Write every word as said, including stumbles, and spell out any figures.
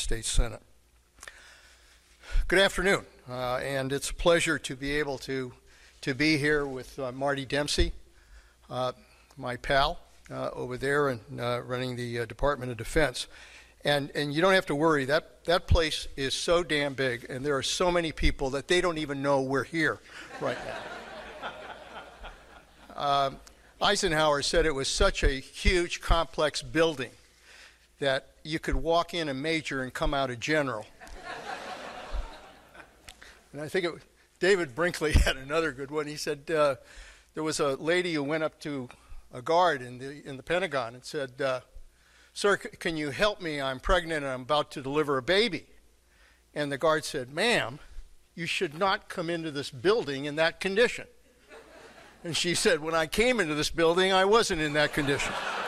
States Senate. Good afternoon, uh, and it's a pleasure to be able to, to be here with uh, Marty Dempsey, uh, my pal uh, over there and uh, running the uh, Department of Defense. And, and you don't have to worry, that, that place is so damn big, and there are so many people that they don't even know we're here right now. uh, Eisenhower said it was such a huge, complex building that you could walk in a major and come out a general. And I think it, David Brinkley had another good one. He said uh, there was a lady who went up to a guard in the, in the Pentagon and said, uh, "Sir, c- can you help me? I'm pregnant and I'm about to deliver a baby." And the guard said, "Ma'am, you should not come into this building in that condition." And she said, "When I came into this building, I wasn't in that condition."